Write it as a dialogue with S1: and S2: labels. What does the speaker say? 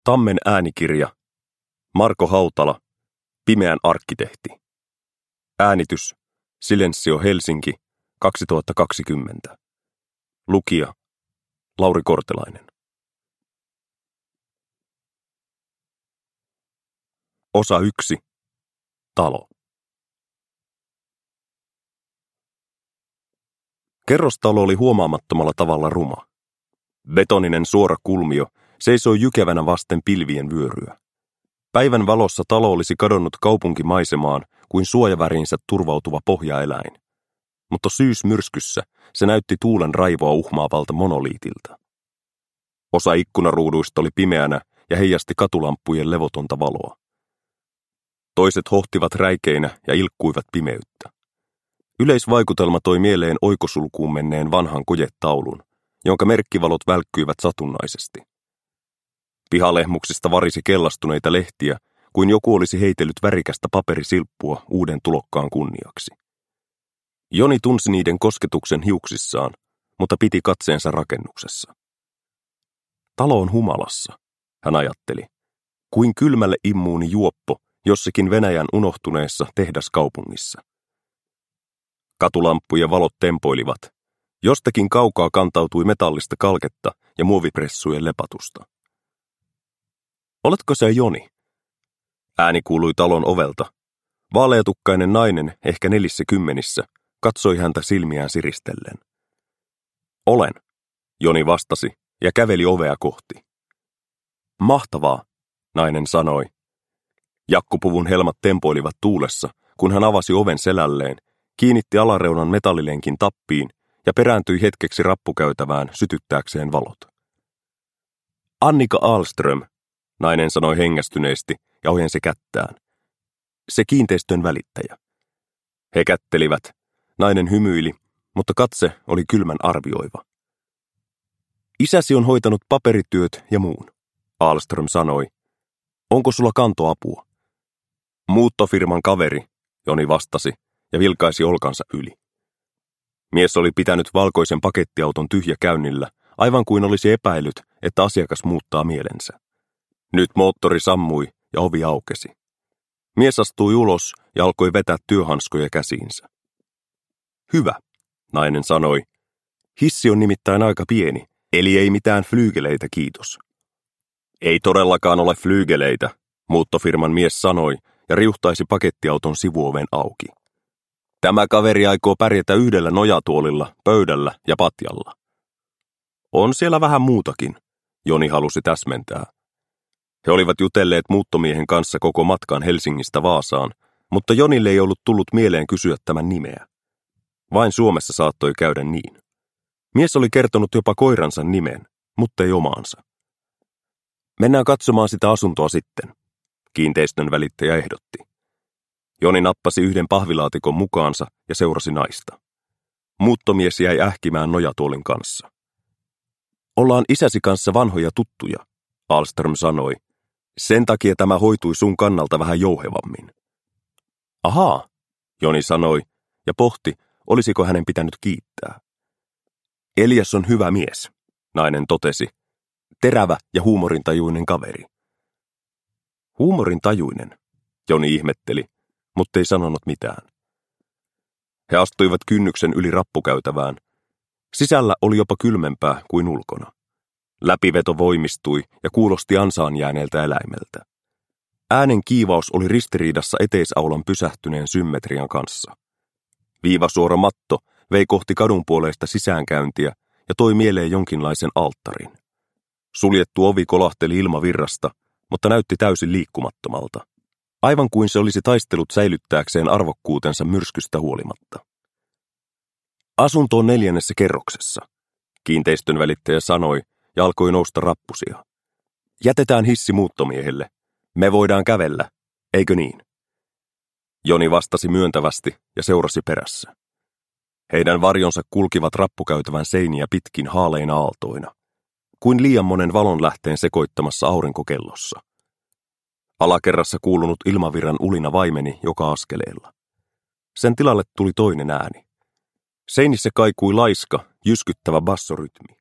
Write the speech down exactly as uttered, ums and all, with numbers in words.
S1: Tammen äänikirja. Marko Hautala. Pimeän arkkitehti. Äänitys. Silensio Helsinki. kaksituhattakaksikymmentä. Lukija. Lauri Kortelainen. Osa yksi. Talo. Kerrostalo oli huomaamattomalla tavalla ruma. Betoninen suora kulmio seisoi jykevänä vasten pilvien vyöryä. Päivän valossa talo olisi kadonnut kaupunkimaisemaan kuin suojaväriinsä turvautuva pohjaeläin. Mutta syysmyrskyssä se näytti tuulen raivoa uhmaavalta monoliitilta. Osa ikkunaruuduista oli pimeänä ja heijasti katulamppujen levotonta valoa. Toiset hohtivat räikeinä ja ilkkuivat pimeyttä. Yleisvaikutelma toi mieleen oikosulkuun menneen vanhan kojetaulun, jonka merkkivalot välkkyivät satunnaisesti. Pihalehmuksista varisi kellastuneita lehtiä, kuin joku olisi heitellyt värikästä paperisilppua uuden tulokkaan kunniaksi. Joni tunsi niiden kosketuksen hiuksissaan, mutta piti katseensa rakennuksessa. Talo on humalassa, hän ajatteli, kuin kylmälle immuuni juoppo jossakin Venäjän unohtuneessa tehdaskaupungissa. Katulamppujen valot tempoilivat. Jostakin kaukaa kantautui metallista kalketta ja muovipressujen lepatusta. Oletko sä Joni? Ääni kuului talon ovelta. Vaaleatukkainen nainen, ehkä nelissä kymmenissä, katsoi häntä silmiään siristellen. Olen, Joni vastasi ja käveli ovea kohti. Mahtavaa, nainen sanoi. Jakkupuvun helmat tempoilivat tuulessa, kun hän avasi oven selälleen, kiinnitti alareunan metallilenkin tappiin ja perääntyi hetkeksi rappukäytävään sytyttääkseen valot. Annika Ahlström, nainen sanoi hengästyneesti ja ojensi kättään. Se kiinteistön välittäjä. He kättelivät. Nainen hymyili, mutta katse oli kylmän arvioiva. Isäsi on hoitanut paperityöt ja muun, Ahlström sanoi. Onko sulla kantoapua? Muuttofirman kaveri, Joni vastasi ja vilkaisi olkansa yli. Mies oli pitänyt valkoisen pakettiauton tyhjäkäynnillä, aivan kuin olisi epäillyt, että asiakas muuttaa mielensä. Nyt moottori sammui ja ovi aukesi. Mies astui ulos ja alkoi vetää työhanskoja käsiinsä. Hyvä, nainen sanoi. Hissi on nimittäin aika pieni, eli ei mitään flyygeleitä, kiitos. Ei todellakaan ole flyygeleitä, muuttofirman mies sanoi ja riuhtaisi pakettiauton sivuoven auki. Tämä kaveri aikoo pärjätä yhdellä nojatuolilla, pöydällä ja patjalla. On siellä vähän muutakin, Joni halusi täsmentää. He olivat jutelleet muuttomiehen kanssa koko matkan Helsingistä Vaasaan, mutta Jonille ei ollut tullut mieleen kysyä tämän nimeä. Vain Suomessa saattoi käydä niin. Mies oli kertonut jopa koiransa nimen, mutta ei omaansa. Mennään katsomaan sitä asuntoa sitten, kiinteistön välittäjä ehdotti. Joni nappasi yhden pahvilaatikon mukaansa ja seurasi naista. Muuttomies jäi ähkimään nojatuolin kanssa. Ollaan isäsi kanssa vanhoja tuttuja, Ahlström sanoi. Sen takia tämä hoitui sun kannalta vähän jouhevammin. Ahaa, Joni sanoi ja pohti, olisiko hänen pitänyt kiittää. Elias on hyvä mies, nainen totesi. Terävä ja huumorintajuinen kaveri. Huumorintajuinen, Joni ihmetteli, mutta ei sanonut mitään. He astuivat kynnyksen yli rappukäytävään. Sisällä oli jopa kylmempää kuin ulkona. Läpiveto voimistui ja kuulosti ansaan jääneeltä eläimeltä. Äänen kiivaus oli ristiriidassa eteisaulan pysähtyneen symmetrian kanssa. Viivasuora matto vei kohti kadunpuoleista sisäänkäyntiä ja toi mieleen jonkinlaisen alttarin. Suljettu ovi kolahteli ilmavirrasta, mutta näytti täysin liikkumattomalta. Aivan kuin se olisi taistellut säilyttääkseen arvokkuutensa myrskystä huolimatta. Asunto on neljännessä kerroksessa, kiinteistön välittäjä sanoi ja alkoi nousta rappusia. Jätetään hissi muuttomiehelle. Me voidaan kävellä, eikö niin? Joni vastasi myöntävästi ja seurasi perässä. Heidän varjonsa kulkivat rappukäytävän seiniä pitkin haaleina aaltoina, kuin liian monen valonlähteen sekoittamassa aurinkokellossa. Alakerrassa kuulunut ilmavirran ulina vaimeni joka askeleella. Sen tilalle tuli toinen ääni. Seinissä kaikui laiska, jyskyttävä bassorytmi.